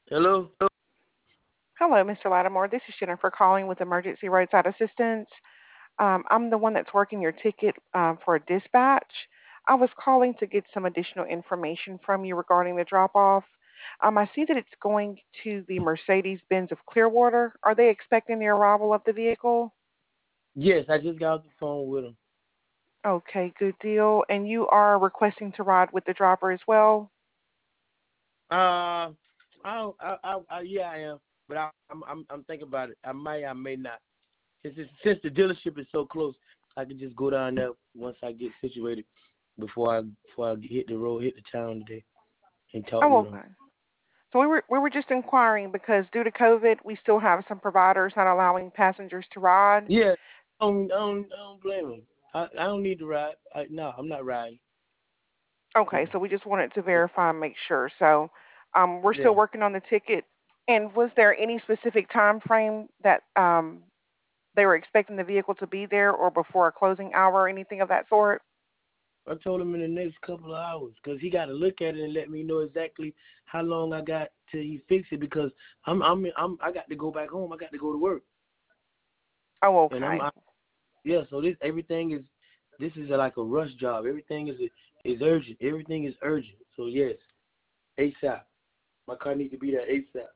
Hello? Hello, Mr. Lattimore. This is Jennifer calling with Emergency Roadside Assistance. I'm the one that's working your ticket for a dispatch. I was calling to get some additional information from you regarding the drop off. I see that it's going to the Mercedes Benz of Clearwater. Are they expecting the arrival of the vehicle? Yes, I just got off the phone with him. Okay, good deal. And you are requesting to ride with the driver as well? Uh, yeah, I am, but I'm thinking about it. I may not. Since the dealership is so close, I can just go down there once I get situated before I hit the road, hit the town today, and talk Oh, with him. okay. So we were just inquiring because due to COVID, we still have some providers not allowing passengers to ride. Yeah, I don't blame him. I don't need to ride. No, I'm not riding. Okay, Mm-mm. so we just wanted to verify and make sure. So, we're still Yeah. working on the ticket. And was there any specific time frame that they were expecting the vehicle to be there, or before a closing hour, or anything of that sort? I told him in the next couple of hours because he got to look at it and let me know exactly how long I got till he fix it because I got to go back home. I got to go to work, Oh, and okay. yeah. So this is like a rush job. Everything is urgent. Everything is urgent. So yes, ASAP. My car needs to be there ASAP.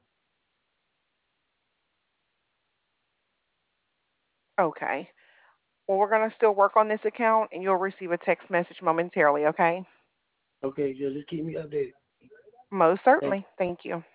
Okay. Well, we're gonna still work on this account, and you'll receive a text message momentarily. Okay. Okay, just keep me updated. Most Thank certainly. Thank you.